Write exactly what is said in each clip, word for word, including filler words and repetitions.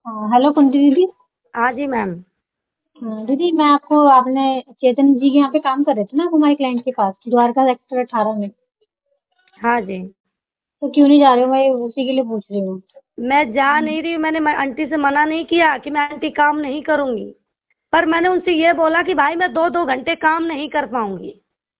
हाँ, हेलो कुंती दीदी। हाँ जी मैम। हाँ, दीदी मैं आपको आपने चेतन जी के यहाँ पे काम कर रहे थे ना, आप हमारे क्लाइंट के पास द्वारका सेक्टर अठारह में। हाँ जी। तो क्यों नहीं जा रहे हो, मैं उसी के लिए पूछ रही हूँ। मैं जा नहीं रही, मैंने मैं आंटी से मना नहीं किया कि मैं आंटी काम नहीं करूंगी। पर मैंने उनसे ये बोला कि भाई मैं दो दो घंटे काम नहीं कर पाऊंगी।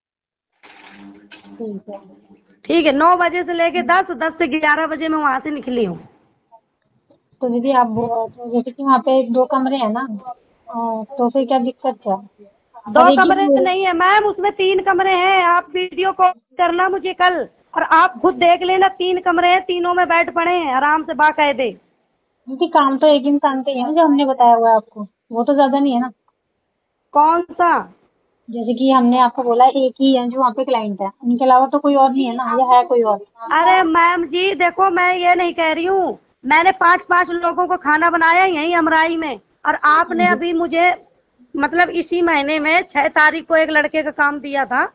ठीक है। ठीक है, नौ बजे से लेके दस दस से ग्यारह बजे मैं वहां से निकली हूँ। तो दीदी आप वो- तो जैसे कि वहाँ पे दो कमरे हैं ना, आ, तो फिर क्या दिक्कत है? दो और एक ही कमरे फ्लोर नहीं है मैम, उसमें तीन कमरे हैं। आप वीडियो कॉल करना मुझे कल, और आप खुद देख लेना। तीन कमरे हैं, तीनों में बेड पड़े हैं आराम से बाकायदे। दीदी काम तो एक इंसान का ही है ना, जो हमने बताया हुआ है आपको, वो तो ज्यादा नहीं है ना। कौन सा? जैसे कि हमने आपको बोला एक ही है जो वहाँ पे क्लाइंट है, उनके अलावा तो कोई और नहीं है ना, या है कोई और? अरे मैम जी देखो, मैं ये नहीं कह रही हूँ। मैंने पांच पांच लोगों को खाना बनाया यहीं अमराई में। और आपने जी। अभी मुझे मतलब इसी महीने में छह तारीख को एक लड़के का काम दिया था।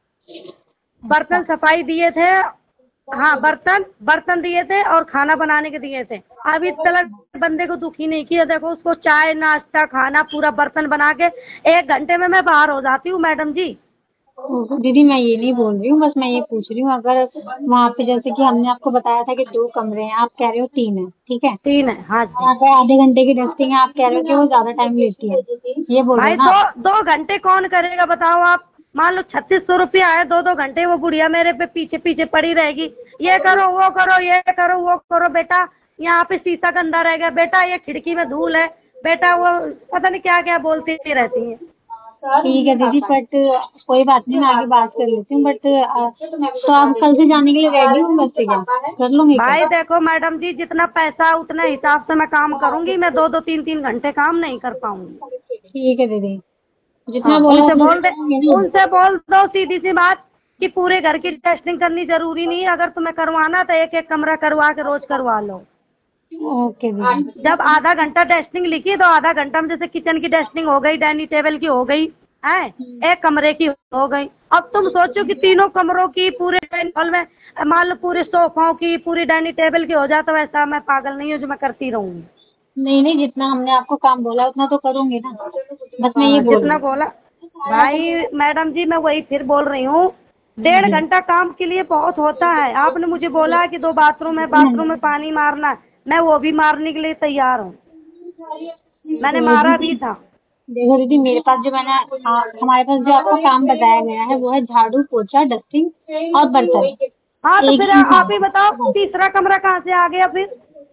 अच्छा। बर्तन सफाई दिए थे। हाँ, बर्तन बर्तन दिए थे और खाना बनाने के दिए थे। अभी तक बंदे को दुखी नहीं किया। देखो, उसको चाय नाश्ता खाना पूरा बर्तन बना के एक घंटे में मैं बाहर हो जाती हूँ मैडम जी। ओह, दीदी मैं ये नहीं बोल रही हूँ, बस मैं ये पूछ रही हूँ, अगर वहाँ पे जैसे कि हमने आपको बताया था कि दो कमरे हैं, आप कह रहे हो तीन है, ठीक है। तीन है, हाँ जी। और अगर आधे घंटे की डस्टिंग है, आप कह रहे हो कि वो ज्यादा टाइम लेती है, ये बोल रहे भाई हो ना दो आप? दो घंटे कौन करेगा बताओ आप। मान लो छत्तीस सौ रुपया है, दो दो घंटे वो बुढ़िया मेरे पे पीछे पीछे पड़ी रहेगी। ये करो वो करो ये करो वो करो बेटा। यहाँ पे शीशा गंदा रह गया बेटा, ये खिड़की में धूल है बेटा, वो पता नहीं क्या क्या बोलती रहती है। ठीक है दीदी, बट कोई बात नहीं, मैं आगे बात कर लेती हूँ, बट तो आप कल से जाने के लिए रेडी हो, वैसे क्या कर लूंगी क्या? भाई देखो मैडम जी, जितना पैसा उतने हिसाब से मैं काम करूंगी। मैं दो दो तीन तीन घंटे काम नहीं कर पाऊंगी। ठीक है दीदी, जितना हाँ, बोला उनसे उतना बोल कर दे। लूंगी ना। उनसे बोल दो सीधी सी बात कि पूरे घर की टेस्टिंग करनी जरूरी नहीं है। अगर तुम्हें करवाना तो एक एक कमरा करवा के रोज करवा लो। ओके दीदी। जब आधा घंटा टेस्टिंग लिखी तो आधा घंटा में जैसे किचन की टेस्टिंग हो गई, डाइनिंग टेबल की हो गई है, एक कमरे की हो गई। अब तुम सोचो कि तीनों कमरों की, पूरे डाइनिंग हॉल में मान लो पूरे सोफों की, पूरी डाइनिंग टेबल की हो जाए, तो वैसा मैं पागल नहीं हूँ जो मैं करती रहूंगी। नहीं नहीं, जितना हमने आपको काम बोला उतना तो करूंगी ना, बस मैं ये हाँ, बोल जितना रही बोला। भाई मैडम जी, मैं वही फिर बोल रही हूँ। हूँ डेढ़ जी। घंटा काम के लिए बहुत होता है। आपने मुझे बोला है कि दो बाथरूम है, बाथरूम में नहीं, पानी मारना है। मैं वो भी मारने के लिए तैयार हूँ। मैंने तो मारा दीदी भी था। देखो दीदी, मेरे पास जो मैंने आ, हमारे पास जो आपको काम बताया गया है वो है झाड़ू पोछा डस्टिंग और बर्तन, हाँ, तो एक फिर ही आप ही इंसान बताओ का। तीसरा कमरा कहाँ से आ गया फिर।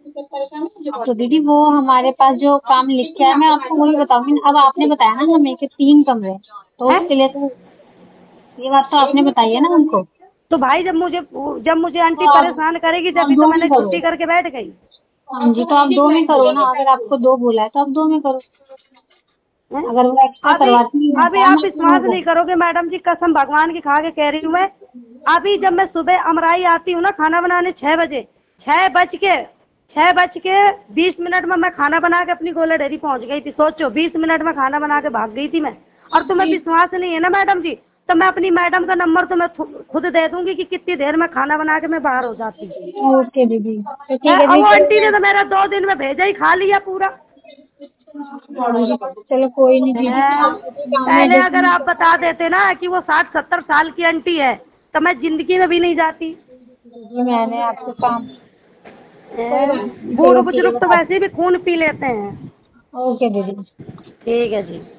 तो दीदी वो हमारे पास जो काम लिख के आया, मैं आपको वही बताऊंगी ना। अब आपने बताया ना हमें कि तीन कमरे हैं, तो है उसके लिए तो ये बात तो आपने बताई है ना हमको। तो भाई, जब मुझे जब मुझे आंटी तो आप परेशान करेगी आप जब तो दो में मैंने करो। छुट्टी करके बैठ गई। हाँ जी, तो आप दो में करो ना, अगर आपको दो बोला है तो आप दो में करो। हैं? अगर वो एक्स्ट्रा अभी करवाती है अभी काम, आप आपको वो विश्वास नहीं करो। करोगे मैडम जी, कसम भगवान की खा के कह रही हूँ मैं। अभी जब मैं सुबह अमराई आती हूँ ना खाना बनाने छह बजे, छह बज के छह बज के बीस मिनट में मैं खाना बना के अपनी गोला डेयरी पहुंच गई थी। सोचो, बीस मिनट में खाना बना के भाग गई थी मैं। और तुम्हें विश्वास नहीं है ना मैडम जी, तो मैं अपनी मैडम का नंबर तो मैं खुद दे दूंगी कि कितनी देर में खाना बना के मैं बाहर हो जाती। ओके दीदी, तो ठीक है, है और वो दीदी, आंटी ने चलो तो मेरा दो दिन में भेजा ही खा लिया पूरा। मैं चलो कोई नहीं दीदी, है, आप काम में पहले अगर एडजस्टमेंट आप कर बता देते ना कि वो साठ सत्तर साल की आंटी है, तो मैं जिंदगी में भी नहीं जाती। दीजिए, मैंने आपको काम, कोई बात है, नहीं, बूढ़ चलो ठीक है, बुजुर्ग तो बता वैसे भी खून पी लेते हैं। दो। ओके दीदी। ठीक है जी।